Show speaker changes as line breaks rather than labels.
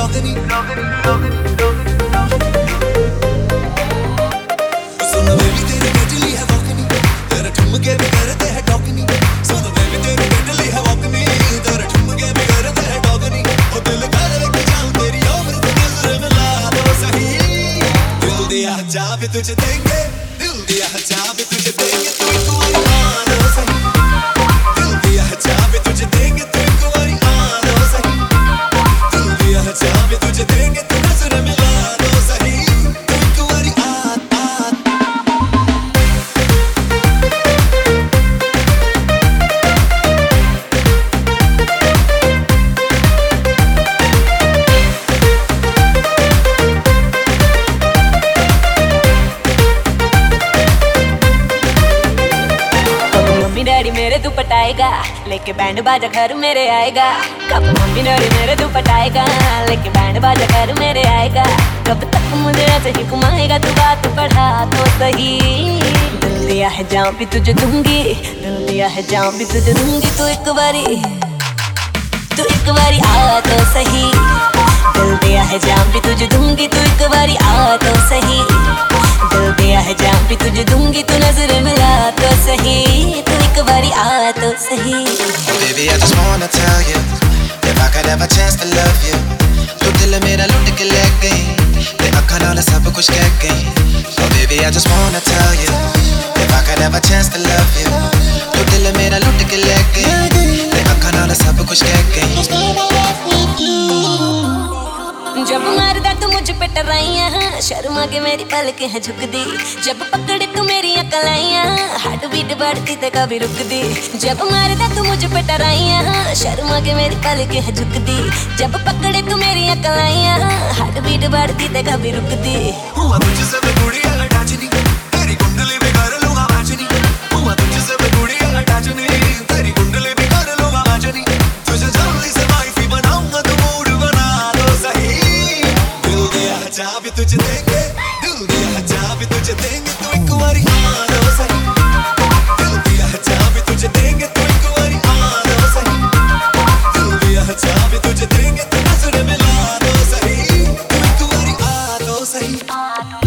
रोगनी सुन baby तेरी गजली है वॉकनी तेरे ठुमके भी करते हैं टॉकनी सुन बेबी तेरी गजली है वॉकनी तेरे ठुमके भी करते हैं टॉकनी ओ दिल कर लेके जाऊं तेरी उम्र से नजर मिला दो सही दिल दिया जा भी तुझे देंगे दिल दिया जा भी तुझे देंगे तू एक बारी मानो सही दिल दिया जा भी तुझे देंगे तू एक बारी मानो सही दिल दिया जा भी तुझे देंगे तू नजर मिला दो सही तू एक बारी
डैडी मेरे तू पटाएगा लेके बैंड बाजा घर मेरे आएगा कब मम्मी डैडी मेरे तू पटाएगा लेके बैंड बाजा घर मेरे आएगा कब तक मुझे ऐसे ही घुमाएगा तू बात बढ़ा तो सही दिल दिया है जान भी तुझे दूंगी दिल दिया है जान भी तुझे दूंगी तू एक बारी आ तो सही दिल दिया है जान भी तुझे दूंगी तू एक बारी आ तो सही दिल दिया है जान भी तुझे दूंगी तू नजर मिला तो सही तू एक बारी आ तो सही
Baby, I just wanna tell you if I could have a chance to love you तू दिल मेरा लुट के ले गई ते अखां नाल सब कुछ कह गई Oh baby, I just wanna tell you if I could have a chance to love you तू दिल मेरा लुट के ले गई ते अखां नाल सब कुछ कह गई
जब मारदा तू मुझ पे टराइयां शर्मा के मेरी पलकें हैं झुकदी जब पकड़े तू मेरी कलाइयां हार्ट बीट बढ़ती ते कभी रुकदी जब मारदा तू मुझ पे टराइयां शर्मा के मेरी पलकें हैं झुकदी जब पकड़े तू मेरी कलाइयां हार्ट बीट बढ़ती ते कभी रुकदी
हुआ तुझसे मैं गुड़िया अटैचनी तेरी कुंडली में कर लूंगा मैचनी हुआ तुझसे मैं गुड़िया अटैचनी तेरी कुंडली में कर लूंगा मैचनी तुझे जल्दी से वाइफी बनाऊंगा तू मूड बना दो सही दिल दिया जा भी तुझे देंगे दिल दिया जा भी तुझे देंगे तू एक बारी मानो सही दिल दिया जा भी तुझे देंगे तू एक बारी मानो सही दिल दिया जा भी तुझे देंगे तू नजर मिला दो सही तू एक बारी आ दो सही